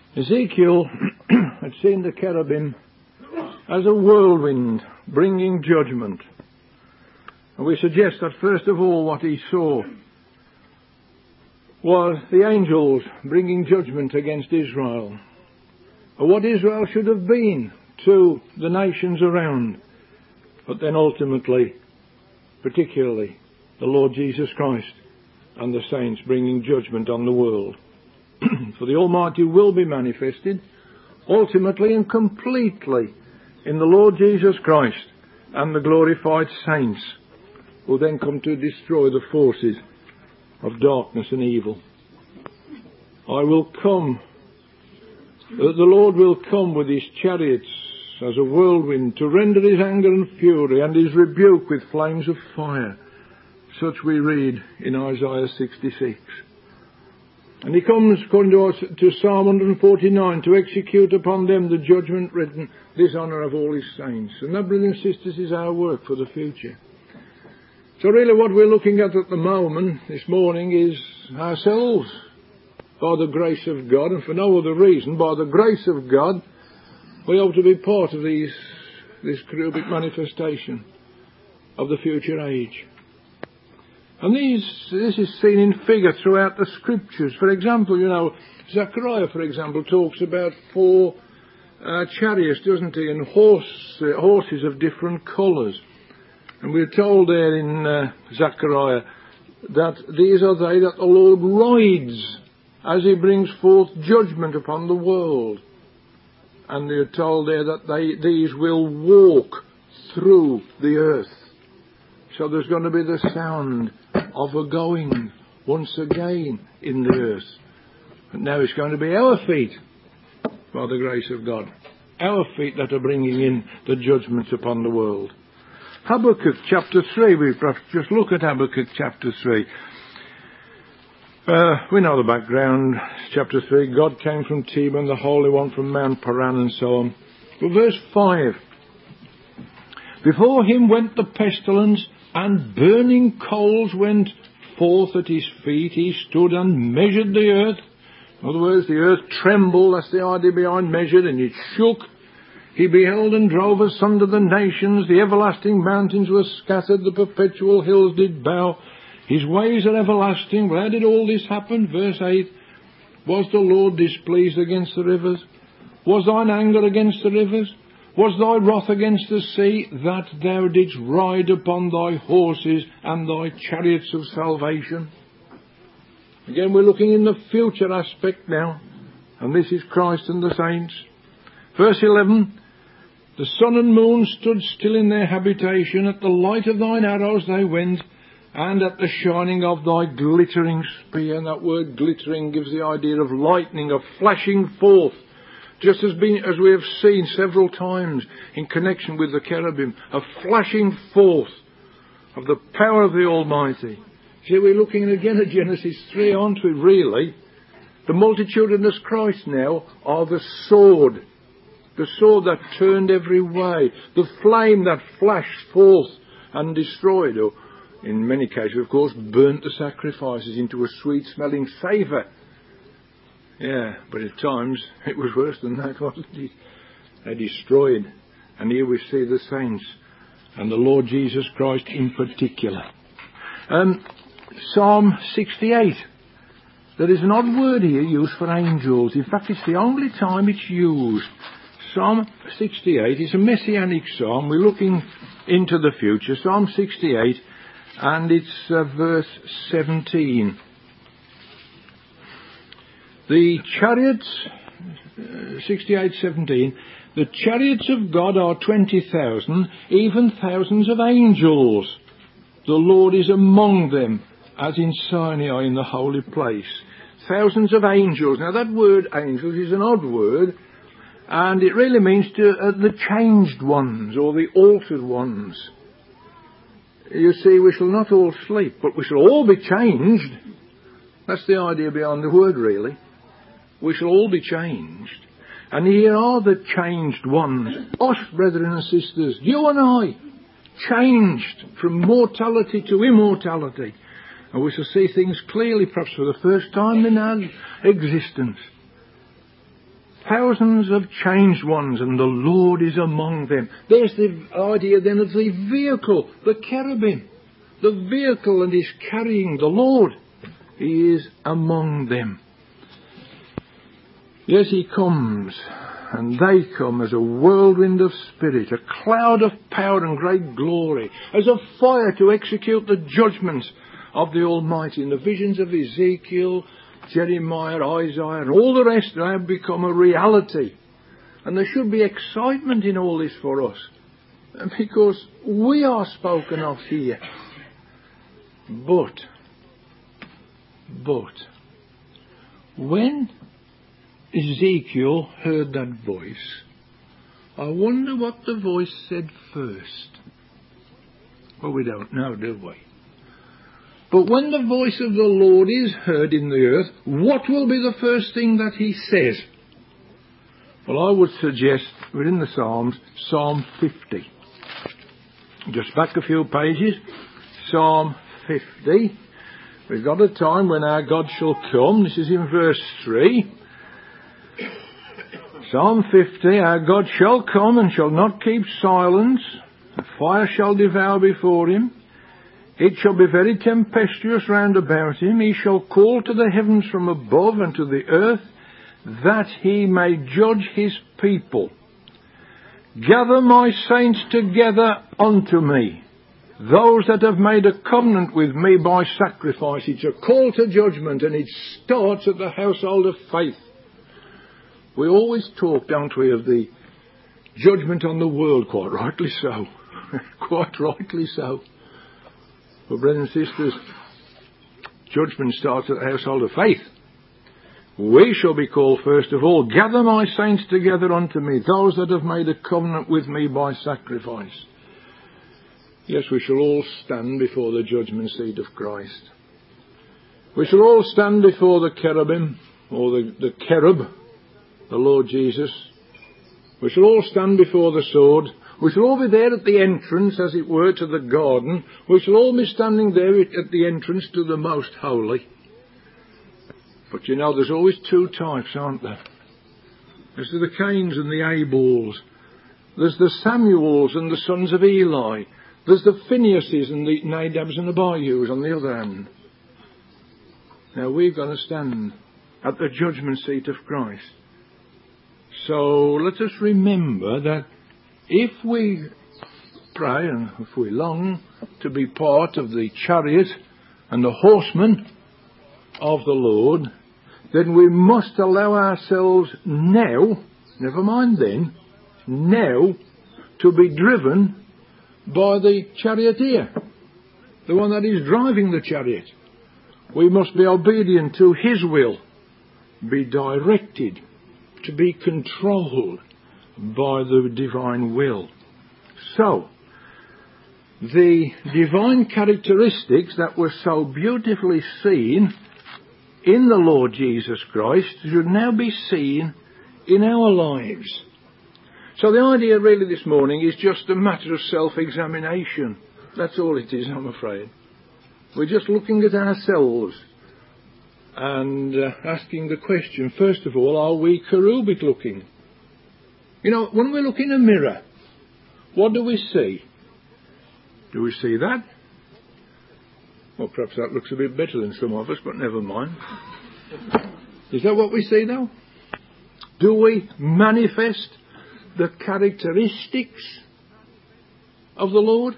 Ezekiel had seen the cherubim as a whirlwind bringing judgment. And we suggest that first of all what he saw was the angels bringing judgment against Israel, or what Israel should have been to the nations around, but then ultimately, particularly, the Lord Jesus Christ and the saints bringing judgment on the world. For the Almighty will be manifested ultimately and completely in the Lord Jesus Christ and the glorified saints, who then come to destroy the forces of darkness and evil. I will come, the Lord will come with his chariots as a whirlwind to render his anger and fury and his rebuke with flames of fire. Such we read in Isaiah 66. And he comes, according to Psalm 149, to execute upon them the judgment written, this honour of all his saints. And that, brothers and sisters, is our work for the future. So really what we're looking at the moment, this morning, is ourselves. By the grace of God, and for no other reason, by the grace of God, we hope to be part of this cherubic manifestation of the future age. And this is seen in figure throughout the scriptures. For example, Zechariah, for example, talks about 4 chariots, doesn't he, and horses of different colours. And we're told there in Zechariah that these are they that the Lord rides as he brings forth judgment upon the world. And we're told there that these will walk through the earth. So there's going to be the sound of a going once again in the earth. But now it's going to be our feet, by the grace of God. Our feet that are bringing in the judgment upon the world. Habakkuk chapter 3, we perhaps just look at Habakkuk chapter 3. We know the background. Chapter 3, God came from Teman, the Holy One from Mount Paran, and so on. But verse 5. Before him went the pestilence, and burning coals went forth at his feet. He stood and measured the earth. In other words, the earth trembled. That's the idea behind measured, and it shook. He beheld and drove asunder the nations. The everlasting mountains were scattered. The perpetual hills did bow. His ways are everlasting. Well, how did all this happen? Verse 8. Was the Lord displeased against the rivers? Was thine anger against the rivers? Was thy wrath against the sea, that thou didst ride upon thy horses and thy chariots of salvation? Again, we're looking in the future aspect now. And this is Christ and the saints. Verse 11. The sun and moon stood still in their habitation. At the light of thine arrows they went, and at the shining of thy glittering spear. And that word glittering gives the idea of lightning, of flashing forth. Just as we have seen several times in connection with the cherubim, a flashing forth of the power of the Almighty. See, we're looking again at Genesis 3, aren't we, really? The multitudinous Christ now are the sword that turned every way, the flame that flashed forth and destroyed, or in many cases, of course, burnt the sacrifices into a sweet-smelling savour. Yeah, but at times it was worse than that, wasn't it? They destroyed. And here we see the saints and the Lord Jesus Christ in particular. Psalm 68. There is an odd word here used for angels. In fact, it's the only time it's used. Psalm 68 is a messianic psalm. We're looking into the future. Psalm 68, and it's verse 17. The chariots, 68:17, the chariots of God are 20,000, even thousands of angels. The Lord is among them, as in Sinai in the holy place. Thousands of angels. Now that word angels is an odd word, and it really means the changed ones, or the altered ones. You see, we shall not all sleep, but we shall all be changed. That's the idea behind the word, really. We shall all be changed. And here are the changed ones. Us, brethren and sisters, you and I, changed from mortality to immortality. And we shall see things clearly, perhaps for the first time in our existence. thousands of changed ones, and the Lord is among them. There's the idea then of the vehicle, the cherubim. The vehicle that is carrying the Lord. He is among them. Yes, he comes, and they come as a whirlwind of spirit, a cloud of power and great glory, as a fire to execute the judgments of the Almighty. And the visions of Ezekiel, Jeremiah, Isaiah, and all the rest have become a reality. And there should be excitement in all this for us, because we are spoken of here. But, when Ezekiel heard that voice, I wonder what the voice said first. Well, we don't know, do we? But when the voice of the Lord is heard in the earth, what will be the first thing that he says? Well, I would suggest, within the Psalms, Psalm 50. Just back a few pages, Psalm 50. We've got a time when our God shall come. This is in verse 3. Psalm 50, our God shall come and shall not keep silence. The fire shall devour before him. It shall be very tempestuous round about him. He shall call to the heavens from above and to the earth, that he may judge his people. Gather my saints together unto me, those that have made a covenant with me by sacrifice. It's a call to judgment, and it starts at the household of faith. We always talk, don't we, of the judgment on the world, quite rightly so. Quite rightly so. But brothers and sisters, judgment starts at the household of faith. We shall be called first of all, gather my saints together unto me, those that have made a covenant with me by sacrifice. Yes, we shall all stand before the judgment seat of Christ. We shall all stand before the cherubim, or the cherub, the Lord Jesus. We shall all stand before the sword. We shall all be there at the entrance, as it were, to the garden. We shall all be standing there at the entrance to the most holy. But you know, there's always two types, aren't there? There's the Cains and the Abels. There's the Samuels and the sons of Eli. There's the Phinehas's and the Nadabs and the Abius on the other hand. Now we're going to stand at the judgment seat of Christ. So let us remember that if we pray and if we long to be part of the chariot and the horsemen of the Lord, then we must allow ourselves now, never mind then, now, to be driven by the charioteer, the one that is driving the chariot. We must be obedient to his will, be directed, to be controlled by the divine will. So, the divine characteristics that were so beautifully seen in the Lord Jesus Christ should now be seen in our lives. So the idea really this morning is just a matter of self-examination. That's all it is, I'm afraid. We're just looking at ourselves and asking the question, first of all, are we cherubic looking? You know, when we look in a mirror, what do we see? Do we see that? Well, perhaps that looks a bit better than some of us, but never mind. Is that what we see now? Do we manifest the characteristics of the Lord?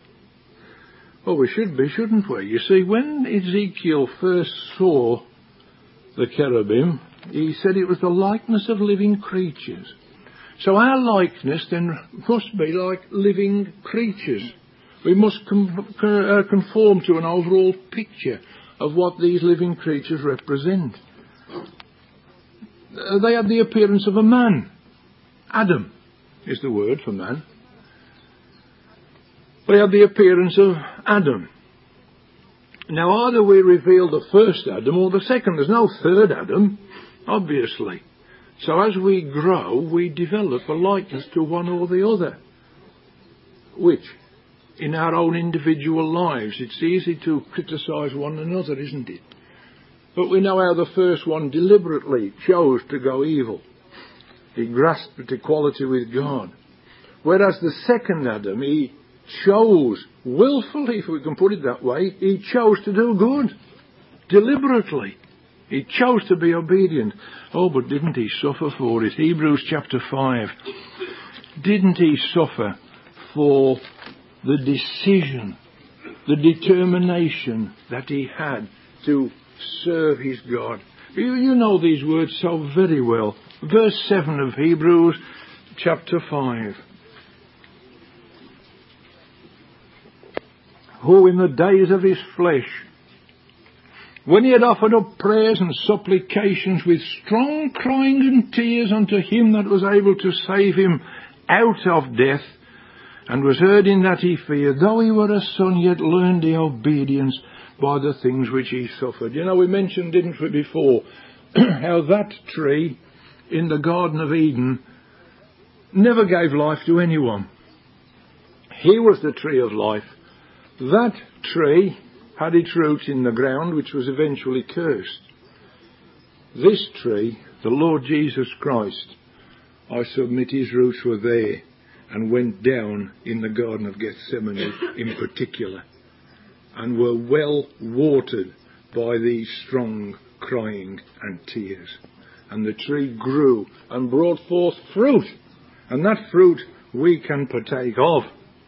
Well, we should be, shouldn't we? You see, when Ezekiel first saw the cherubim, he said it was the likeness of living creatures. So our likeness then must be like living creatures. We must conform to an overall picture of what these living creatures represent. They had the appearance of a man. Adam is the word for man. They had the appearance of Adam. Now, either we reveal the first Adam or the second. There's no third Adam, obviously. So as we grow, we develop a likeness to one or the other. Which, in our own individual lives, it's easy to criticise one another, isn't it? But we know how the first one deliberately chose to go evil. He grasped at equality with God. Whereas the second Adam, he chose, willfully, if we can put it that way, he chose to do good. Deliberately. He chose to be obedient. Oh, but didn't he suffer for it? Hebrews chapter 5. Didn't he suffer for the decision, the determination that he had to serve his God? You know these words so very well. Verse 7 of Hebrews chapter 5. Who in the days of his flesh, when he had offered up prayers and supplications with strong crying and tears unto him that was able to save him out of death, and was heard in that he feared, though he were a son, yet learned the obedience by the things which he suffered. You know, we mentioned, didn't we, before, how that tree in the Garden of Eden never gave life to anyone. He was the tree of life. That tree had its roots in the ground, which was eventually cursed. This tree, the Lord Jesus Christ, I submit his roots were there and went down in the Garden of Gethsemane in particular, and were well watered by these strong crying and tears. And the tree grew and brought forth fruit, and that fruit we can partake of.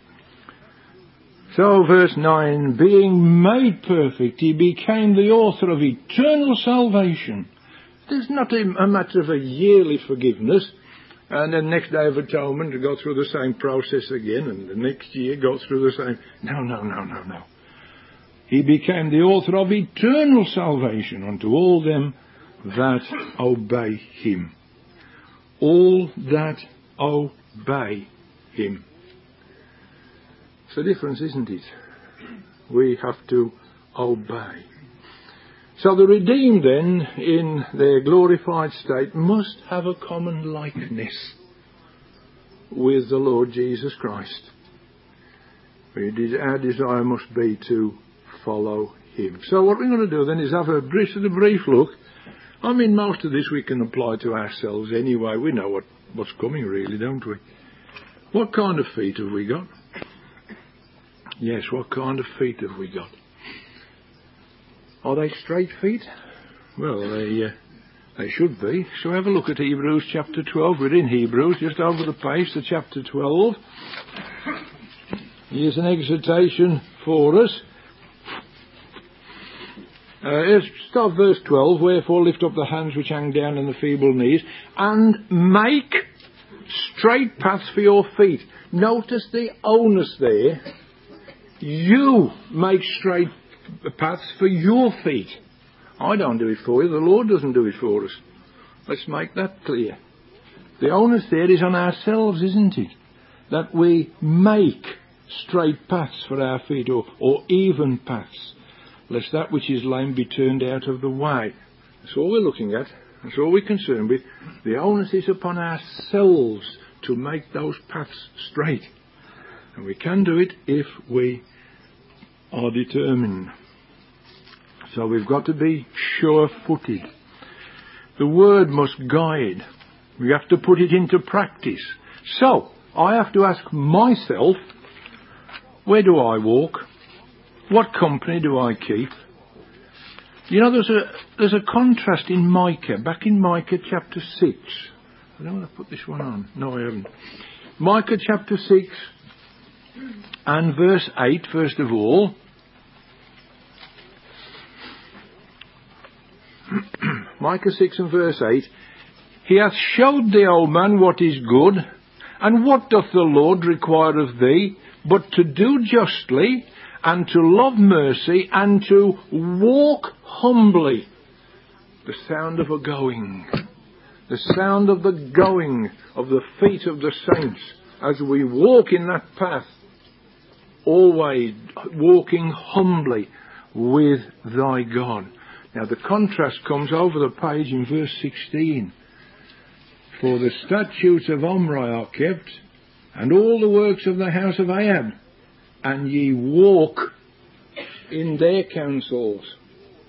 So, verse 9, being made perfect, he became the author of eternal salvation. There's not a matter of a yearly forgiveness, and then next day of atonement to go through the same process again, and the next year go through the same. No. He became the author of eternal salvation unto all them that obey him. All that obey him. It's a difference, isn't it? We have to obey. So the redeemed then, in their glorified state, must have a common likeness with the Lord Jesus Christ. Our desire must be to follow him. So what we're going to do then is have a brief look. I mean, most of this we can apply to ourselves anyway. We know what's coming really, don't we? What kind of feet have we got? Yes, what kind of feet have we got? Are they straight feet? Well, they should be. So have a look at Hebrews chapter 12. We're in Hebrews, just over the page to chapter 12. Here's an exhortation for us. Let's start verse 12. Wherefore lift up the hands which hang down and the feeble knees, and make straight paths for your feet. Notice the onus there. You make straight paths for your feet. I don't do it for you. The Lord doesn't do it for us. Let's make that clear. The onus there is on ourselves, isn't it? That we make straight paths for our feet, or even paths, lest that which is lame be turned out of the way. That's all we're looking at. That's all we're concerned with. The onus is upon ourselves to make those paths straight. And we can do it if we are determined. So we've got to be sure-footed. The word must guide. We have to put it into practice. So I have to ask myself, where do I walk? What company do I keep? You know, there's a contrast in Micah, back in Micah chapter 6. I don't want to put this one on. No, I haven't. Micah chapter 6 and verse 8, first of all. Micah 6 and verse 8. He hath showed thee, O man, what is good, and what doth the Lord require of thee, but to do justly, and to love mercy, and to walk humbly. The sound of a going. The sound of the going of the feet of the saints as we walk in that path. Always walking humbly with thy God. Now the contrast comes over the page in verse 16. For the statutes of Omri are kept, and all the works of the house of Ahab, and ye walk in their counsels.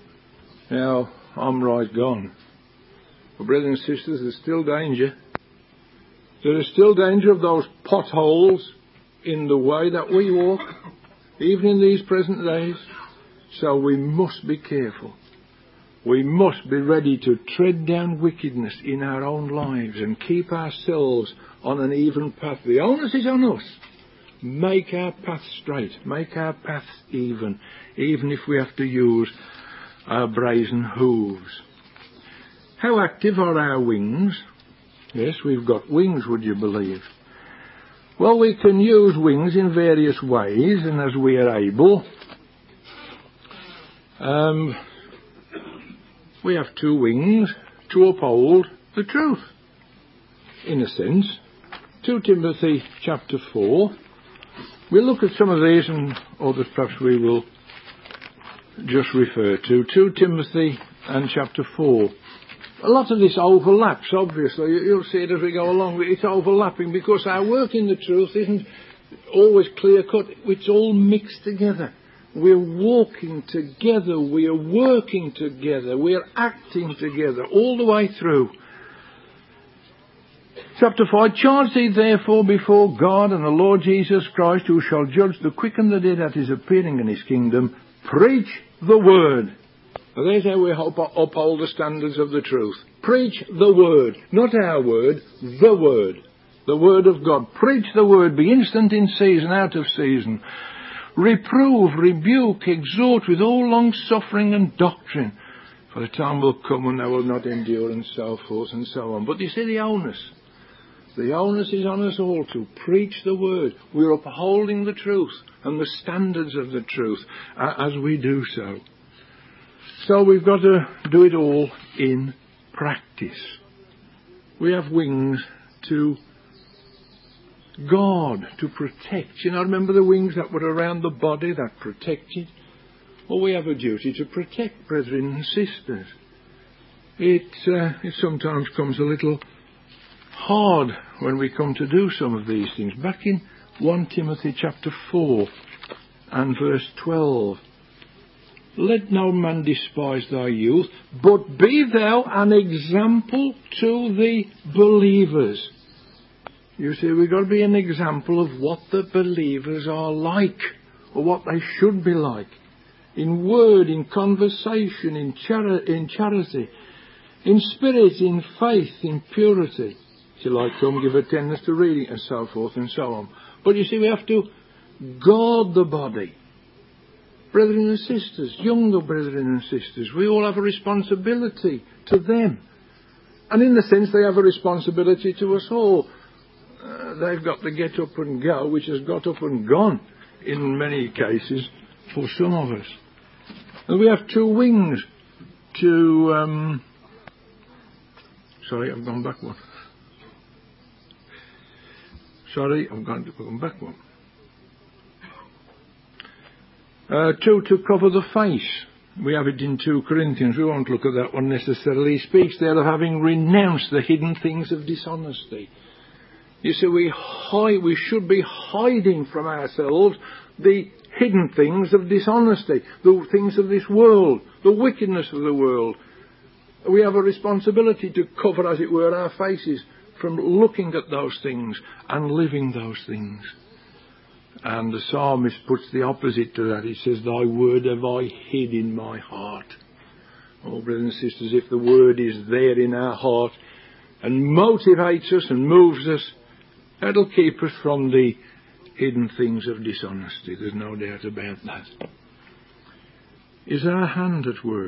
Now, Omri's gone. But brothers and sisters, there's still danger. There is still danger of those potholes in the way that we walk, even in these present days. So we must be careful. We must be ready to tread down wickedness in our own lives and keep ourselves on an even path. The onus is on us. Make our path straight. Make our paths even if we have to use our brazen hooves. How active are our wings? Yes, we've got wings, would you believe? Well, we can use wings in various ways, and as we are able. We have two wings to uphold the truth, in a sense. 2 Timothy chapter 4. We'll look at some of these and others perhaps we will just refer to. 2 Timothy and chapter 4. A lot of this overlaps, obviously. You'll see it as we go along. It's overlapping because our work in the truth isn't always clear-cut. It's all mixed together. We're walking together, we are working together, we are acting together all the way through. Chapter 4, I charge thee therefore before God and the Lord Jesus Christ, who shall judge the quick and the dead at his appearing in his kingdom, preach the word. Now there's how we uphold the standards of the truth. Preach the word, not our word, the word of God. Preach the word, be instant in season, out of season. Reprove, rebuke, exhort with all long suffering and doctrine. For the time will come when they will not endure, and so forth and so on. But you see the onus. The onus is on us all to preach the word. We're upholding the truth and the standards of the truth as we do so. So we've got to do it all in practice. We have wings to guard, to protect. You know, remember the wings that were around the body that protected? Well, we have a duty to protect brethren and sisters. It sometimes comes a little hard when we come to do some of these things. Back in 1 Timothy chapter 4 and verse 12. Let no man despise thy youth, but be thou an example to the believers. You see, we've got to be an example of what the believers are like, or what they should be like. In word, in conversation, in charity, in spirit, in faith, in purity. If you like, come give attendance to reading, and so forth and so on. But you see, we have to guard the body. Brethren and sisters, younger brethren and sisters, we all have a responsibility to them. And in the sense, they have a responsibility to us all. They've got to get up and go, which has got up and gone in many cases for some of us. And we have two wings to... Sorry, I've gone back one. Two, to cover the face. We have it in 2 Corinthians. We won't look at that one necessarily. He speaks there of having renounced the hidden things of dishonesty. You see, we should be hiding from ourselves the hidden things of dishonesty, the things of this world, the wickedness of the world. We have a responsibility to cover, as it were, our faces from looking at those things and living those things. And the psalmist puts the opposite to that. He says, thy word have I hid in my heart. Oh, brothers and sisters, if the word is there in our heart and motivates us and moves us, that'll keep us from the hidden things of dishonesty. There's no doubt about that. Is our hand at work?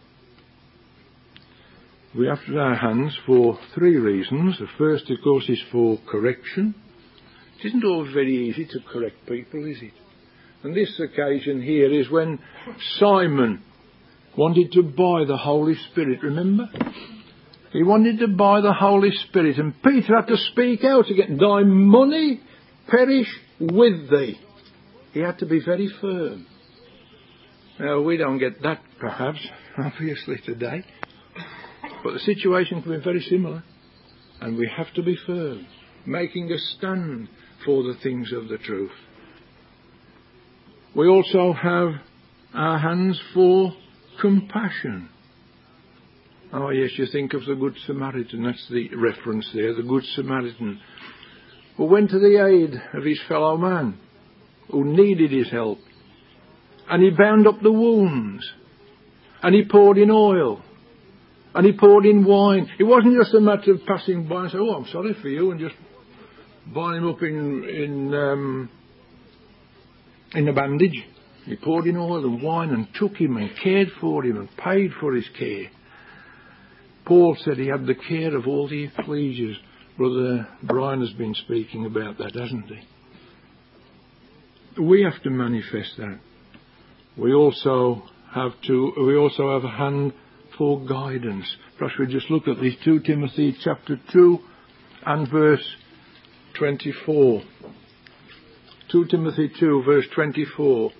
We have to our hands for 3 reasons. The first, of course, is for correction. It isn't always very easy to correct people, is it? And this occasion here is when Simon wanted to buy the Holy Spirit, remember? He wanted to buy the Holy Spirit, and Peter had to speak out again. Thy money perish with thee. He had to be very firm. Now, we don't get that, perhaps, obviously, today. But the situation can be very similar. And we have to be firm, making a stand for the things of the truth. We also have our hands for compassion. Oh yes, you think of the Good Samaritan. That's the reference there, the Good Samaritan, who went to the aid of his fellow man, who needed his help. And he bound up the wounds. And he poured in oil. And he poured in wine. It wasn't just a matter of passing by and saying, oh, I'm sorry for you, and just bind him up in a bandage. He poured in oil and wine and took him and cared for him and paid for his care. Paul said he had the care of all the ecclesias. Brother Brian has been speaking about that, hasn't he? We have to manifest that. We also have a hand for guidance. Perhaps we just look at these 2 Timothy chapter 2 and verse 24. 2 Timothy 2 verse 24.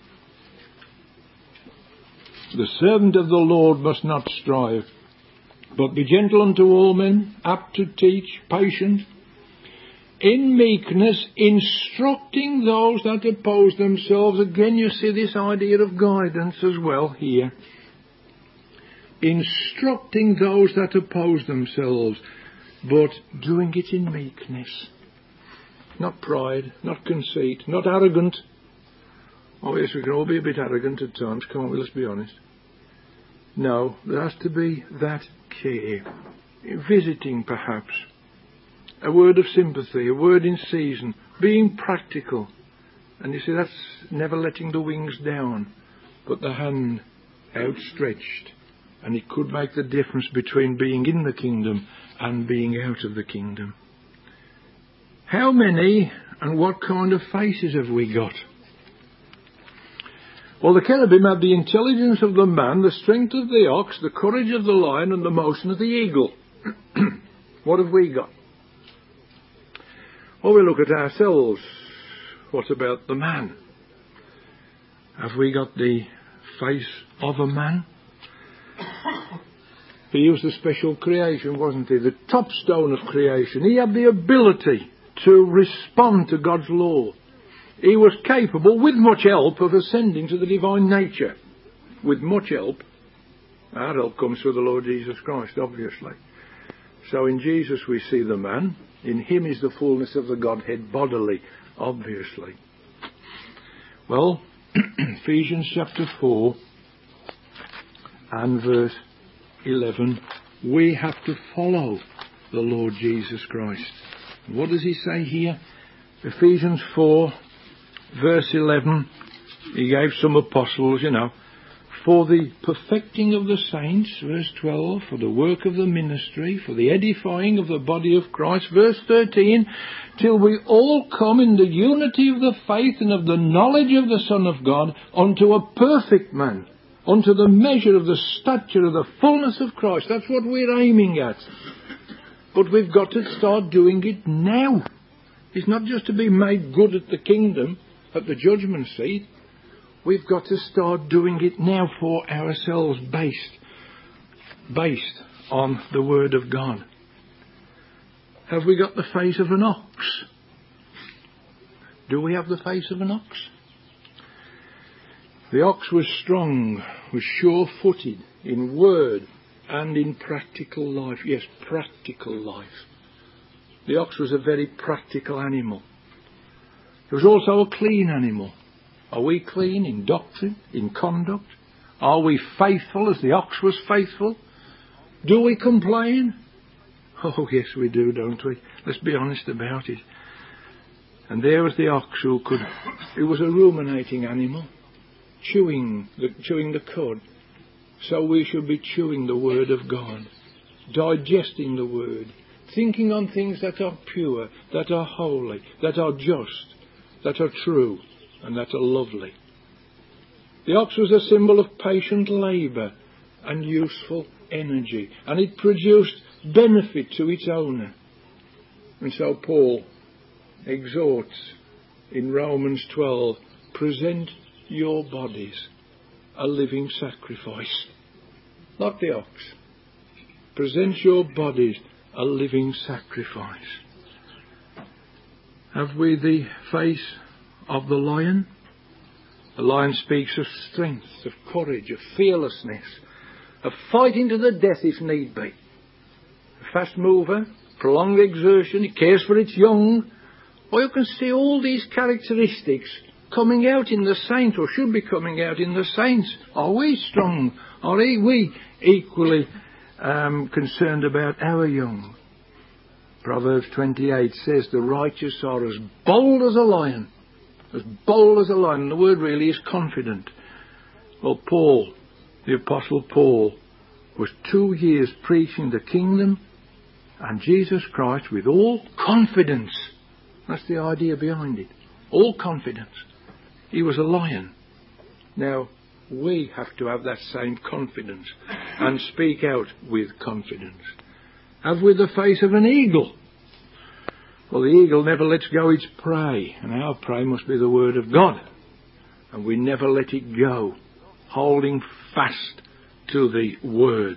The servant of the Lord must not strive, but be gentle unto all men, apt to teach, patient, in meekness, instructing those that oppose themselves. Again, you see this idea of guidance as well here. Instructing those that oppose themselves, but doing it in meekness. Not pride, not conceit, not arrogant. Oh yes, we can all be a bit arrogant at times, can't we? Let's be honest. No, there has to be that care. Visiting, perhaps. A word of sympathy, a word in season. Being practical. And you see, that's never letting the wings down, but the hand outstretched. And it could make the difference between being in the kingdom and being out of the kingdom. How many and what kind of faces have we got? Well, the cherubim had the intelligence of the man, the strength of the ox, the courage of the lion, and the motion of the eagle. What have we got? Well, we look at ourselves. What about the man? Have we got the face of a man? He was the special creation, wasn't he? The top stone of creation. He had the ability to respond to God's law. He was capable, with much help, of ascending to the divine nature. With much help. Our help comes through the Lord Jesus Christ, obviously. So in Jesus we see the man. In him is the fullness of the Godhead bodily, obviously. Well, Ephesians chapter 4 and verse 11. We have to follow the Lord Jesus Christ. What does he say here? Ephesians 4 verse 11, he gave some apostles, for the perfecting of the saints, verse 12, for the work of the ministry, for the edifying of the body of Christ, verse 13, till we all come in the unity of the faith and of the knowledge of the Son of God, unto a perfect man, unto the measure of the stature of the fullness of Christ. That's what we're aiming at. But we've got to start doing it now. It's not just to be made good at the kingdom, at the judgment seat. We've got to start doing it now for ourselves, based on the Word of God. Have we got the face of an ox? Do we have the face of an ox? The ox was strong, was sure-footed in word and in practical life. Yes, practical life. The ox was a very practical animal. It was also a clean animal. Are we clean in doctrine, in conduct? Are we faithful as the ox was faithful? Do we complain? Oh, yes, we do, don't we? Let's be honest about it. And there was the ox it was a ruminating animal, chewing the cud. So we should be chewing the Word of God, digesting the Word, thinking on things that are pure, that are holy, that are just, that are true, and that are lovely. The ox was a symbol of patient labour and useful energy, and it produced benefit to its owner. And so Paul exhorts in Romans 12, present your bodies a living sacrifice. Like the ox. Present your bodies a living sacrifice. Have we the face of the lion? The lion speaks of strength, of courage, of fearlessness, of fighting to the death if need be. A fast mover, prolonged exertion, it cares for its young. Well, you can see all these characteristics coming out in the saints, or should be coming out in the saints. Are we strong? Are we equally concerned about our young? Proverbs 28 says the righteous are as bold as a lion. As bold as a lion. And the word really is confident. Well, Paul, the Apostle Paul, was 2 years preaching the kingdom and Jesus Christ with all confidence. That's the idea behind it. All confidence. He was a lion. Now, we have to have that same confidence and speak out with confidence. Have we the face of an eagle? Well, the eagle never lets go its prey, and our prey must be the word of God. And we never let it go, holding fast to the word.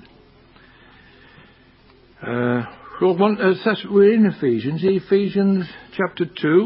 We're in Ephesians chapter 2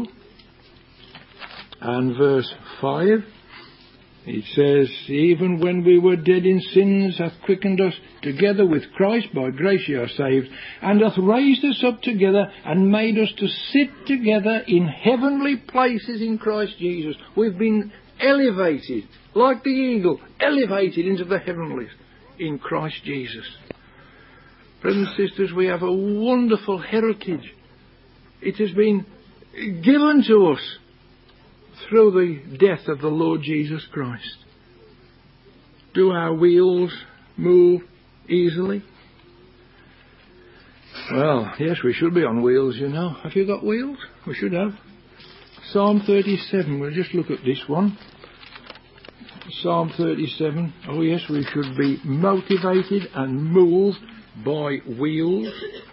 and verse 5. It says, even when we were dead in sins, hath quickened us together with Christ, by grace ye are saved, and hath raised us up together, and made us to sit together in heavenly places in Christ Jesus. We've been elevated, like the eagle, elevated into the heavenlies in Christ Jesus. Brothers and sisters, we have a wonderful heritage. It has been given to us through the death of the Lord Jesus Christ. Do our wheels move easily? Well, yes, we should be on wheels, you know. Have you got wheels? We should have. Psalm 37, we'll just look at this one. Psalm 37. Oh yes, we should be motivated and moved by wheels.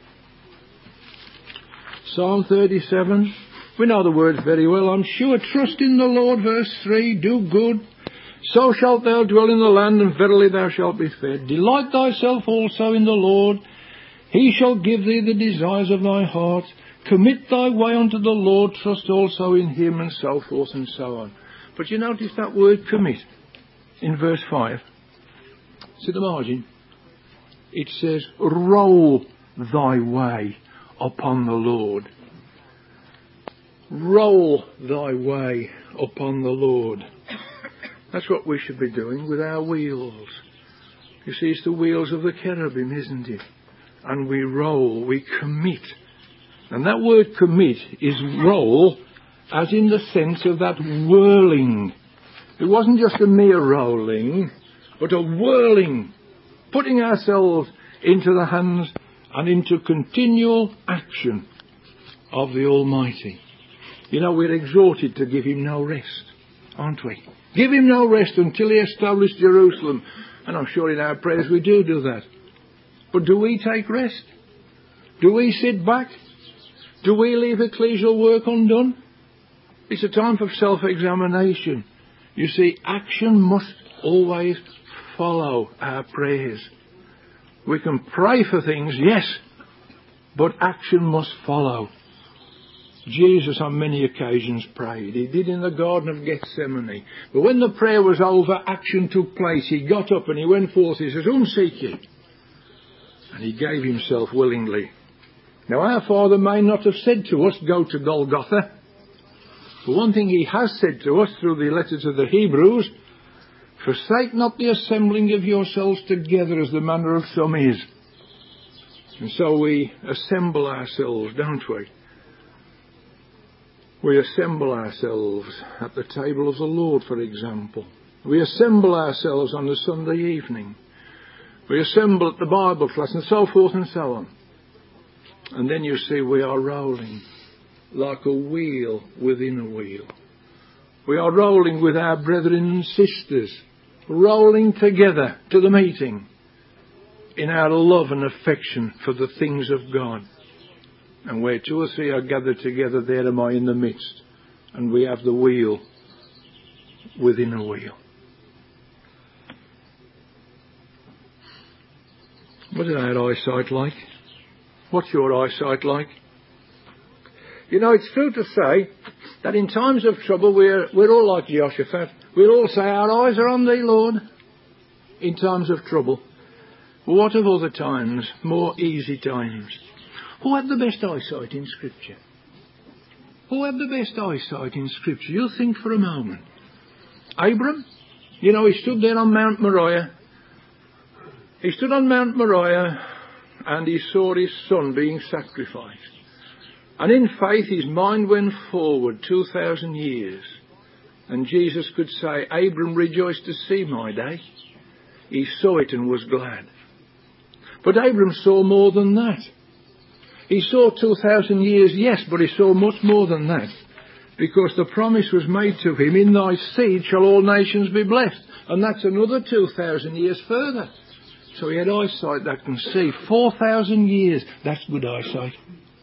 Psalm 37. We know the words very well, I'm sure. Trust in the Lord, verse 3. Do good, so shalt thou dwell in the land, and verily thou shalt be fed. Delight thyself also in the Lord. He shall give thee the desires of thy heart. Commit thy way unto the Lord. Trust also in him, and so forth and so on. But you notice that word commit in verse 5. See the margin? It says, roll thy way upon the Lord. Roll thy way upon the Lord. That's what we should be doing with our wheels. You see, it's the wheels of the cherubim, isn't it? And we roll, we commit. And that word commit is roll, as in the sense of that whirling. It wasn't just a mere rolling, but a whirling, putting ourselves into the hands and into continual action of the Almighty. You know, we're exhorted to give him no rest, aren't we? Give him no rest until he established Jerusalem. And I'm sure in our prayers we do that. But do we take rest? Do we sit back? Do we leave ecclesial work undone? It's a time for self-examination. You see, action must always follow our prayers. We can pray for things, yes, but action must follow. Jesus on many occasions prayed. He did in the Garden of Gethsemane. But when the prayer was over, action took place. He got up and he went forth. He says, seek ye. And he gave himself willingly. Now our Father may not have said to us, go to Golgotha. But one thing he has said to us through the letter to the Hebrews, forsake not the assembling of yourselves together as the manner of some is. And so we assemble ourselves, don't we? We assemble ourselves at the table of the Lord, for example. We assemble ourselves on a Sunday evening. We assemble at the Bible class and so forth and so on. And then you see we are rolling like a wheel within a wheel. We are rolling with our brethren and sisters, rolling together to the meeting in our love and affection for the things of God. And where two or three are gathered together, there am I in the midst. And we have the wheel within a wheel. What is our eyesight like? What's your eyesight like? You know, it's true to say that in times of trouble we're all like Jehoshaphat. We'll all say, our eyes are on thee, Lord, in times of trouble. What of other times, more easy times? Who had the best eyesight in Scripture? Who had the best eyesight in Scripture? You'll think for a moment. Abram? You know, he stood there on Mount Moriah. He stood on Mount Moriah and he saw his son being sacrificed. And in faith his mind went forward 2,000 years. And Jesus could say, Abram rejoiced to see my day. He saw it and was glad. But Abram saw more than that. He saw 2,000 years, yes, but he saw much more than that. Because the promise was made to him, in thy seed shall all nations be blessed. And that's another 2,000 years further. So he had eyesight that can see. 4,000 years, that's good eyesight.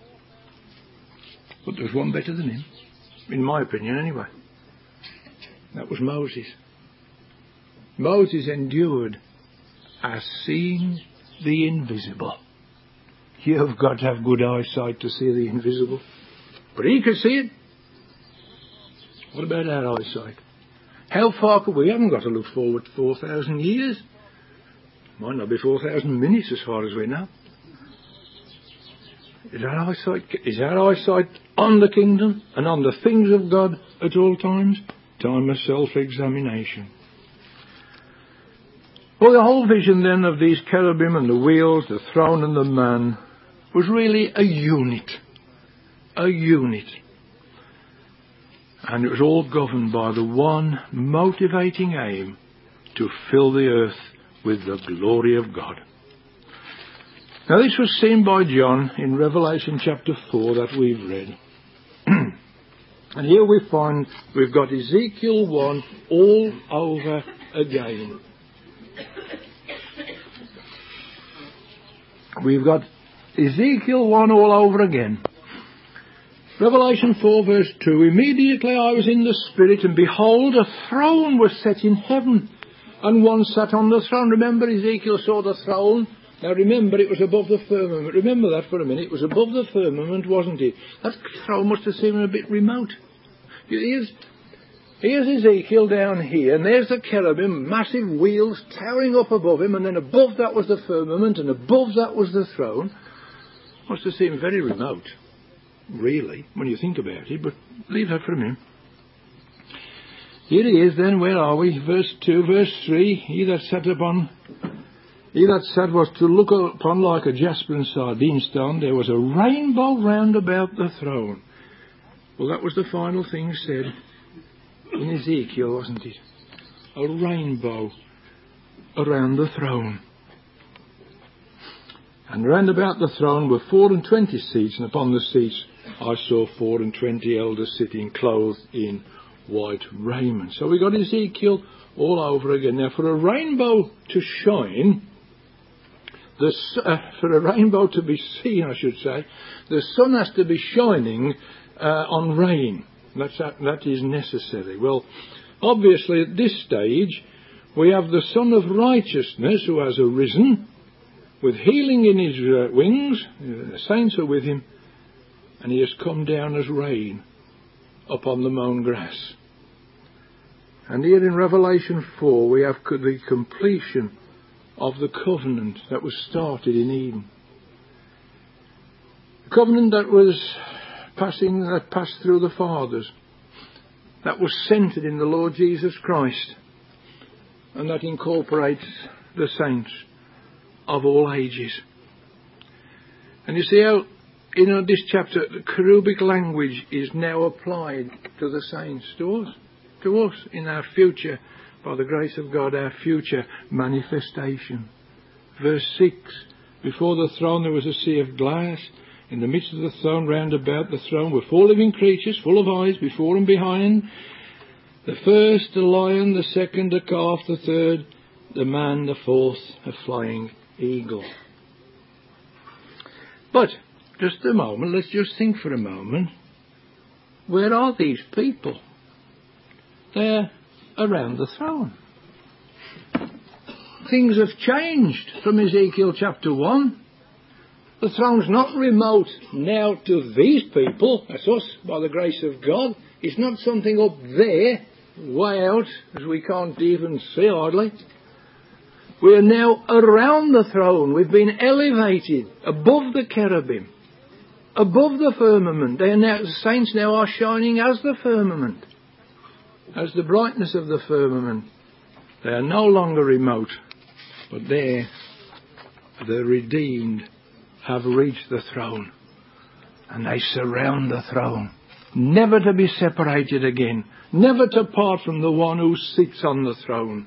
But there's one better than him. In my opinion, anyway. That was Moses. Moses endured as seeing the invisible. You've got to have good eyesight to see the invisible. But he could see it. What about our eyesight? How far could we? We haven't got to look forward 4,000 years. Might not be 4,000 minutes as far as we know. Is our eyesight on the kingdom and on the things of God at all times? Time of self-examination. Well, the whole vision then of these cherubim and the wheels, the throne and the man, was really a unit. A unit. And it was all governed by the one motivating aim to fill the earth with the glory of God. Now this was seen by John in Revelation chapter 4 that we've read. And here we find we've got Ezekiel 1 all over again. We've got Ezekiel 1 all over again. Revelation 4 verse 2, immediately I was in the Spirit, and behold, a throne was set in heaven, and one sat on the throne. Remember, Ezekiel saw the throne. Now remember, it was above the firmament. Remember that for a minute. It was above the firmament, wasn't it? That throne must have seemed a bit remote. Here's Ezekiel down here, and there's the cherubim, massive wheels towering up above him, and then above that was the firmament, and above that was the throne. Must have seemed very remote, really, when you think about it, but leave that for a minute. Here he is then, where are we? Verse 2, verse 3, he that sat was to look upon like a jasper and sardine stone. There was a rainbow round about the throne. Well, that was the final thing said in Ezekiel, wasn't it? A rainbow around the throne. And round about the throne were 24 seats, and upon the seats I saw 24 elders sitting, clothed in white raiment. So we got Ezekiel all over again. Now, for a rainbow to shine, for a rainbow to be seen, I should say, the sun has to be shining on rain. That is necessary. Well, obviously at this stage we have the Son of Righteousness who has arisen with healing in his wings. The saints are with him, and he has come down as rain upon the mown grass. And here in Revelation 4 we have the completion of the covenant that was started in Eden. The covenant that passed through the fathers, that was centred in the Lord Jesus Christ, and that incorporates the saints of all ages. And you see how in this chapter the cherubic language is now applied to the saints, to us in our future, by the grace of God, our future manifestation. Verse 6, before the throne there was a sea of glass. In the midst of the throne, round about the throne, were 4 living creatures, full of eyes, before and behind. The first, a lion; the second, a calf; the third, the man; the fourth, a flying eagle. But, just a moment, let's just think for a moment. Where are these people? They're around the throne. Things have changed from Ezekiel chapter 1. The throne's not remote now to these people. That's us, by the grace of God. It's not something up there, way out, as we can't even see hardly. We are now around the throne. We've been elevated above the cherubim, above the firmament. The saints now are shining as the firmament, as the brightness of the firmament. They are no longer remote, but there the redeemed have reached the throne, and they surround the throne, never to be separated again, never to part from the one who sits on the throne.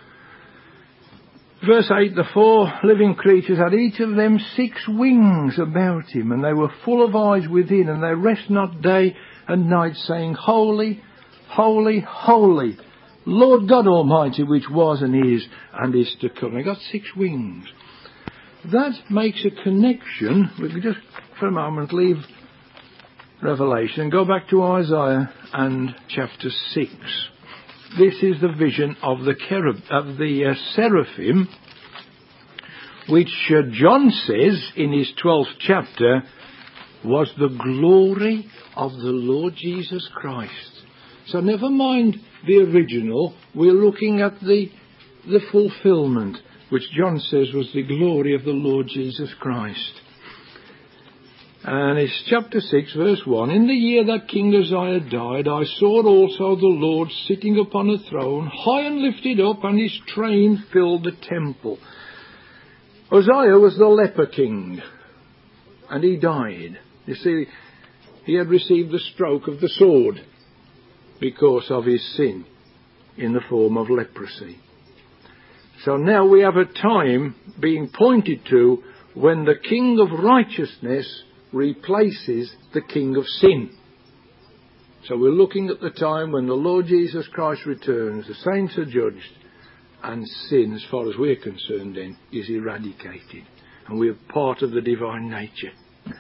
Verse 8, the 4 living creatures had each of them 6 wings about him, and they were full of eyes within, and they rest not day and night, saying, Holy, holy, holy, Lord God Almighty, which was and is to come. They got 6 wings. That makes a connection. We could just for a moment leave Revelation and go back to Isaiah and chapter 6. This is the vision of the seraphim, which John says in his 12th chapter was the glory of the Lord Jesus Christ. So never mind the original, we're looking at the fulfillment, which John says was the glory of the Lord Jesus Christ. And it's chapter 6, verse 1. In the year that King Uzziah died, I saw also the Lord sitting upon a throne, high and lifted up, and his train filled the temple. Uzziah was the leper king, and he died. You see, he had received the stroke of the sword because of his sin in the form of leprosy. So now we have a time being pointed to when the King of righteousness replaces the king of sin. So we're looking at the time when the Lord Jesus Christ returns, the saints are judged, and sin, as far as we're concerned then, is eradicated. And we're part of the divine nature.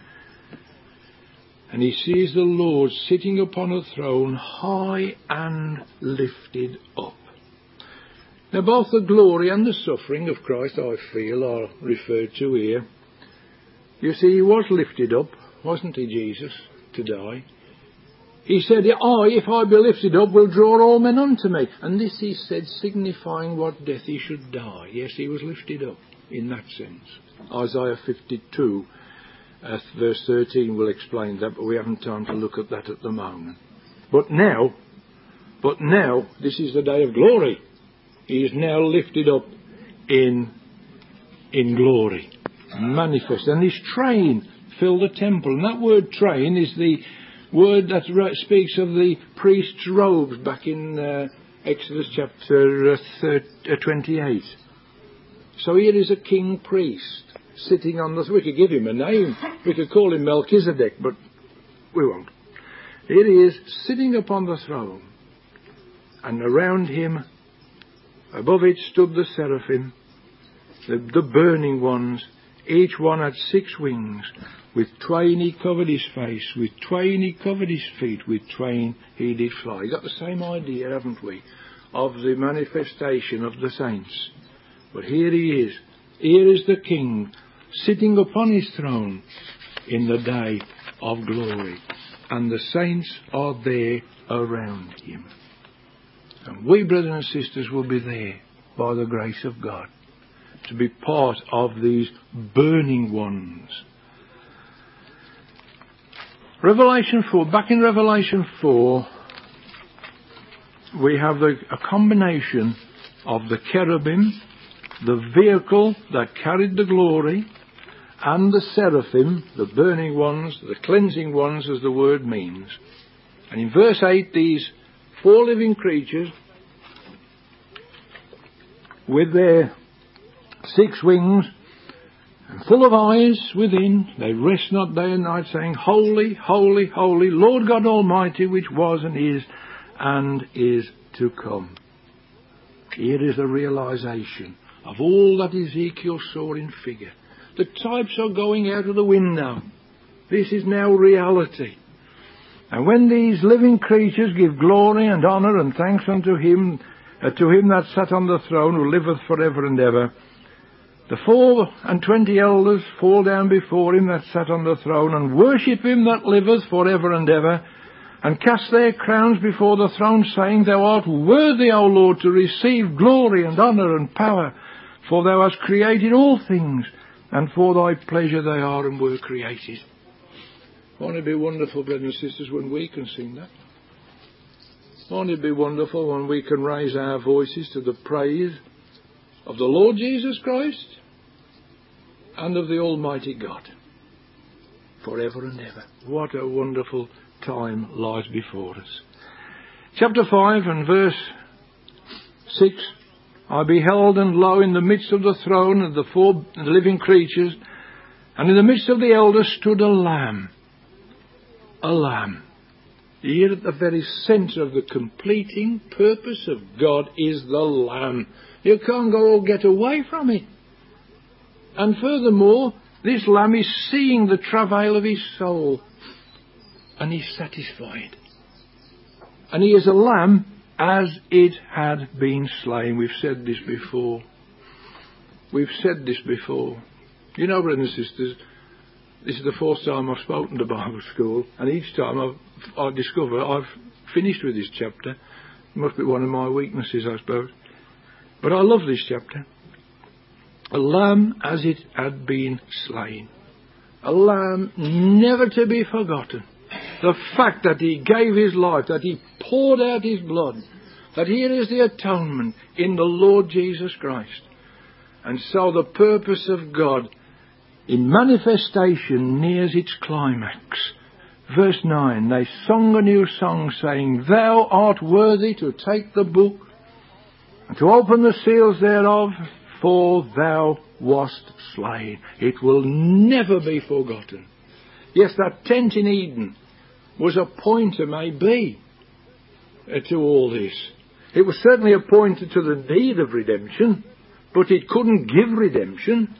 And he sees the Lord sitting upon a throne, high and lifted up. Now both the glory and the suffering of Christ, I feel, are referred to here. You see, he was lifted up, wasn't he, Jesus, to die? He said, if I be lifted up, will draw all men unto me. And this he said, signifying what death he should die. Yes, he was lifted up in that sense. Isaiah 52, verse 13 will explain that, but we haven't time to look at that at the moment. But now, this is the day of glory. He is now lifted up in glory. Manifest, and his train filled the temple. And that word train is the word that speaks of the priest's robes back in Exodus chapter 28. So here is a king priest sitting on the... We could give him a name. We could call him Melchizedek, but we won't. Here he is sitting upon the throne, and around him, above it, stood the seraphim, the burning ones. Each one had 6 wings. With twain he covered his face, with twain he covered his feet, with twain he did fly. Got the same idea, haven't we, of the manifestation of the saints. But here he is. Here is the King, sitting upon his throne in the day of glory. And the saints are there around him. And we, brothers and sisters, will be there by the grace of God, to be part of these burning ones. Revelation 4, back in Revelation 4, we have a combination of the cherubim, the vehicle that carried the glory, and the seraphim, the burning ones, the cleansing ones, as the word means. And in verse 8, these 4 living creatures, with their 6 wings, and full of eyes within, they rest not day and night, saying, Holy, holy, holy, Lord God Almighty, which was and is to come. Here is the realization of all that Ezekiel saw in figure. The types are going out of the window. This is now reality. And when these living creatures give glory and honour and thanks unto him that sat on the throne, who liveth for ever and ever, the 24 elders fall down before him that sat on the throne, and worship him that liveth for ever and ever, and cast their crowns before the throne, saying, Thou art worthy, O Lord, to receive glory and honour and power, For thou hast created all things, and for thy pleasure they are and were created. Won't it be wonderful, brothers and sisters, when we can sing that? Won't it be wonderful when we can raise our voices to the praise of the Lord Jesus Christ and of the Almighty God forever and ever? What a wonderful time lies before us. Chapter 5 and verse 6. I beheld, and lo, in the midst of the throne and the four living creatures, and in the midst of the elders stood a lamb. A lamb. Here at the very centre of the completing purpose of God is the lamb. You can't go or get away from it. And furthermore, this lamb is seeing the travail of his soul, and he's satisfied. And he is a lamb as it had been slain. We've said this before. We've said this before. You know, brothers and sisters, this is the fourth time I've spoken to Bible school, and each time I discover I've finished with this chapter. It must be one of my weaknesses, I suppose. But I love this chapter. A lamb as it had been slain. A lamb never to be forgotten. The fact that he gave his life, that he poured out his blood, that here is the atonement in the Lord Jesus Christ. And so the purpose of God in manifestation nears its climax. Verse 9, they sung a new song, saying, Thou art worthy to take the book and to open the seals thereof, for thou wast slain. It will never be forgotten. Yes, that tent in Eden was a pointer, maybe, to all this. It was certainly a pointer to the need of redemption, but it couldn't give redemption.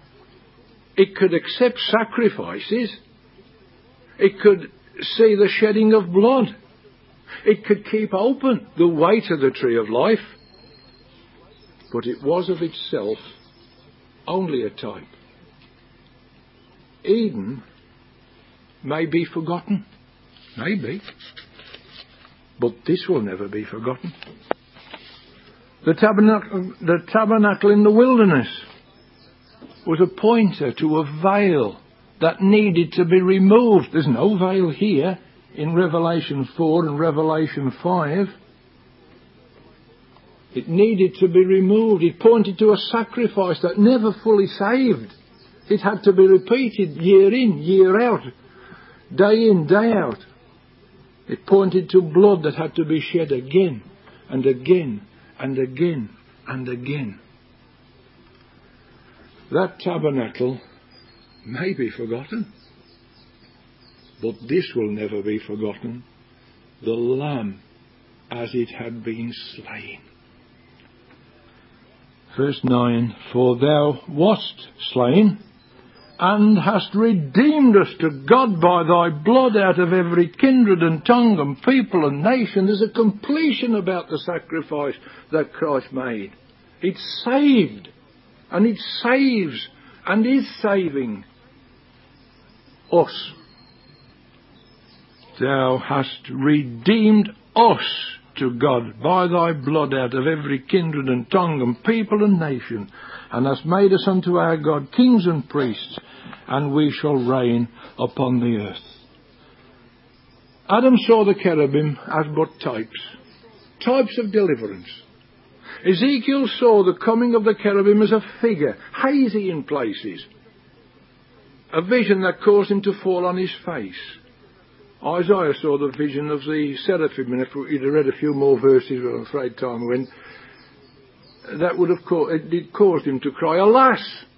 It could accept sacrifices. It could see the shedding of blood. It could keep open the way to the tree of life. But it was of itself only a type. Eden may be forgotten. Maybe. But this will never be forgotten. The tabernacle in the wilderness was a pointer to a veil that needed to be removed. There's no veil here in Revelation 4 and Revelation 5. It needed to be removed. It pointed to a sacrifice that never fully saved. It had to be repeated year in, year out, day in, day out. It pointed to blood that had to be shed again and again and again and again. That tabernacle may be forgotten, but this will never be forgotten. The Lamb as it had been slain. Verse 9, For thou wast slain, and hast redeemed us to God by thy blood out of every kindred and tongue and people and nation. There's a completion about the sacrifice that Christ made. It saved, and it saves, and is saving us. Thou hast redeemed us to God by thy blood out of every kindred and tongue and people and nation, and hast made us unto our God kings and priests, and we shall reign upon the earth. Adam saw the cherubim as but types of deliverance. Ezekiel saw the coming of the cherubim as a figure, hazy in places, a vision that caused him to fall on his face. Isaiah saw the vision of the seraphim, and if he'd have read a few more verses, but I'm afraid time went, that would have caused him to cry, Alas!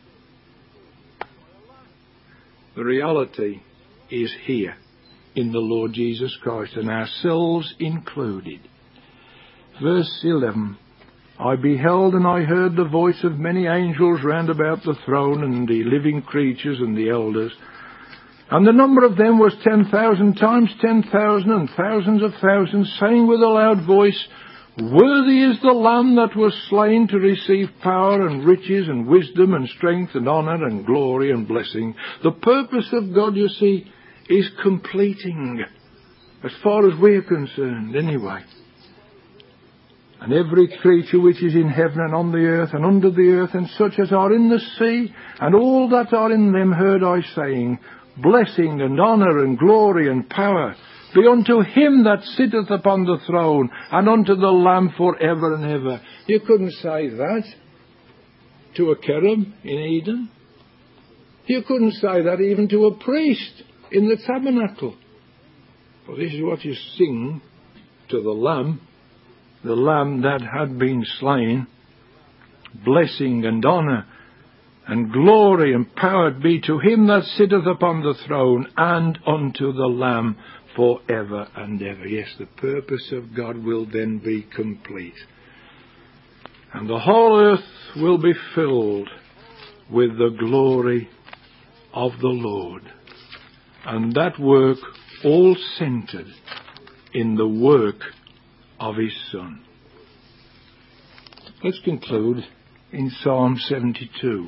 The reality is here in the Lord Jesus Christ, and ourselves included. Verse 11, I beheld and I heard the voice of many angels round about the throne, and the living creatures and the elders. And the number of them was 10,000 times 10,000 and thousands of thousands, saying with a loud voice, Worthy is the Lamb that was slain to receive power and riches and wisdom and strength and honour and glory and blessing. The purpose of God, you see, is completing, as far as we're concerned anyway. and every creature which is in heaven and on the earth and under the earth, and such as are in the sea, and all that are in them, heard I saying, Blessing and honour and glory and power be unto him that sitteth upon the throne, and unto the Lamb for ever and ever. You couldn't say that to a cherub in Eden. You couldn't say that even to a priest in the tabernacle. But this is what you sing to the Lamb that had been slain. Blessing and honour and glory and power be to him that sitteth upon the throne, and unto the Lamb for ever and ever. Yes, the purpose of God will then be complete. And the whole earth will be filled with the glory of the Lord. And that work all centred in the work of his Son. Let's conclude in Psalm 72.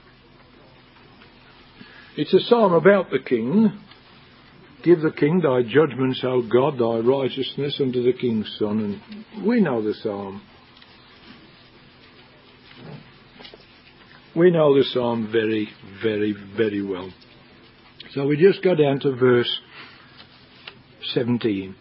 It's a psalm about the king. Give the king thy judgments, O God, thy righteousness unto the king's son. And we know the psalm. We know the psalm very, very, very well. So we just go down to verse 17.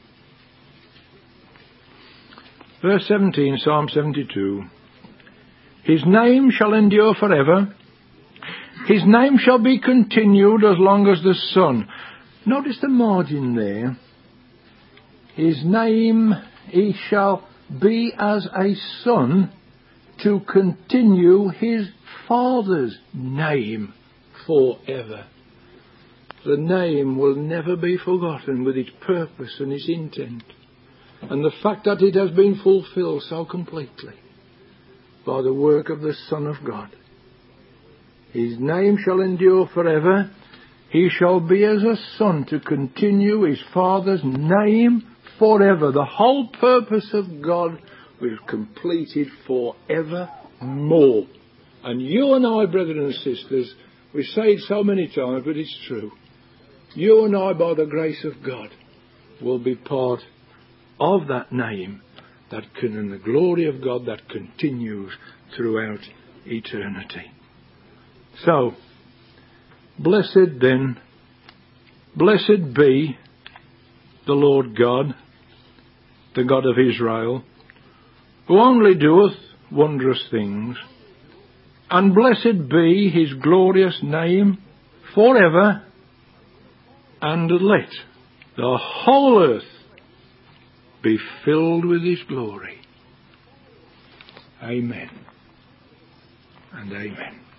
Verse 17, Psalm 72. His name shall endure forever. His name shall be continued as long as the sun. Notice the margin there. His name, he shall be as a son to continue his Father's name forever. The name will never be forgotten, with its purpose and its intent, and the fact that it has been fulfilled so completely by the work of the Son of God. His name shall endure forever. He shall be as a son to continue his Father's name forever. The whole purpose of God was completed forevermore. And you and I, brethren and sisters, we say it so many times, but it's true. You and I, by the grace of God, will be part of that name and the glory of God that continues throughout eternity. So, blessed then, blessed be the Lord God, the God of Israel, who only doeth wondrous things, and blessed be his glorious name forever, and let the whole earth be filled with his glory. Amen and amen.